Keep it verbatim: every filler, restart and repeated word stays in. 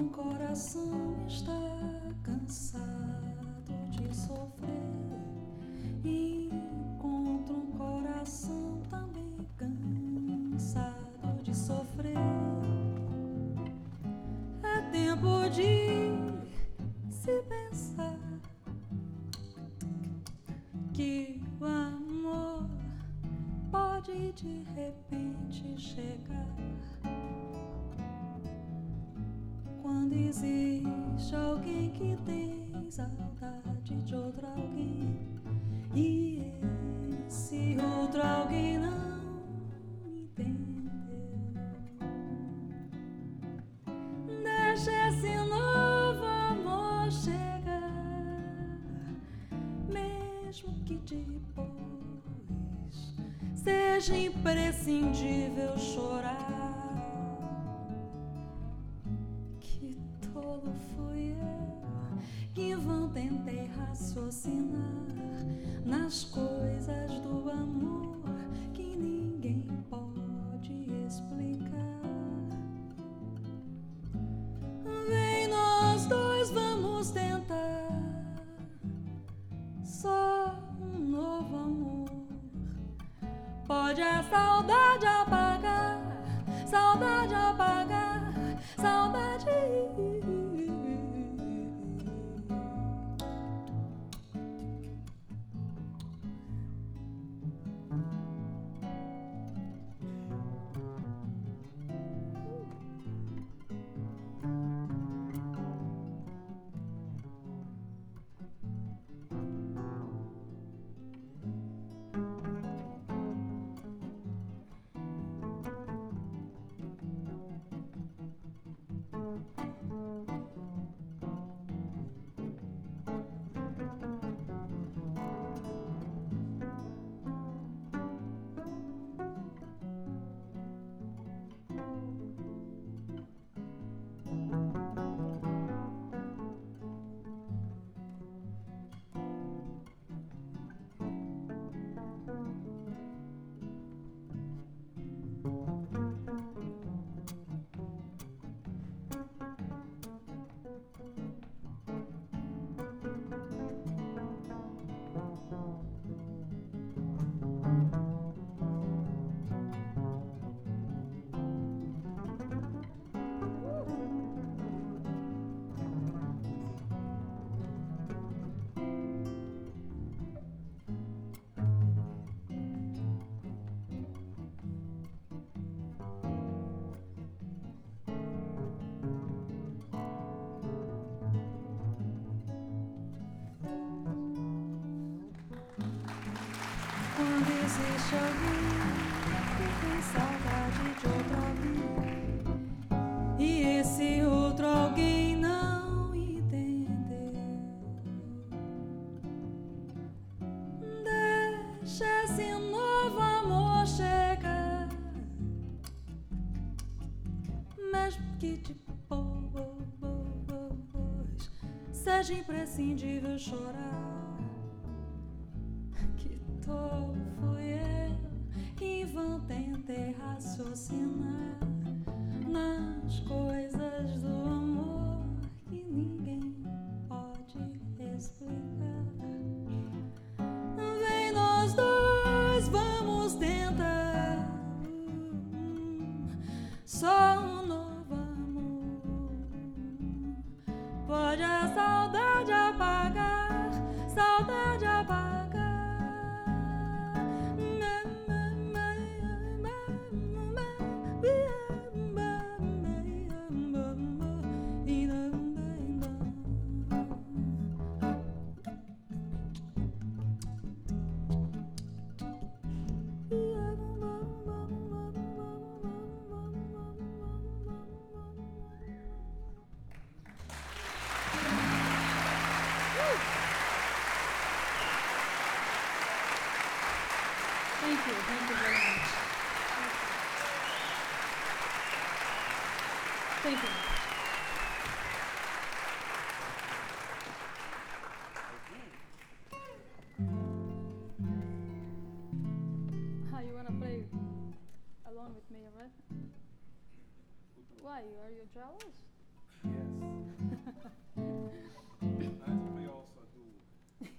um coração está cansado de sofrer, encontro um coração também cansado de sofrer. É tempo de se pensar que o amor pode de repente chegar quando existe alguém que tem saudade de outro alguém e esse outro alguém não entendeu. Deixa esse novo amor chegar, mesmo que depois seja imprescindível chorar. Que tolo fui eu, que em vão tentei raciocinar nas coisas do amor que ninguém pode explicar. Vem, nós dois vamos tentar só um novo amor. Pode a saudade apagar, saudade apagar, saudade. Quando existe alguém que tem saudade de outro alguém e esse outro alguém não entendeu, deixa esse novo amor chegar, mesmo que depois seja imprescindível chorar. Tolo fui eu, que em vão tentei raciocinar nas coisas do amor que ninguém pode explicar. Vem, nós dois vamos tentar só um novo amor. Pode a saudade apagar, saudade apagar. Thank you, thank you very much. Thank you. How you wanna play along with me, right? Why? Are you jealous? Yes.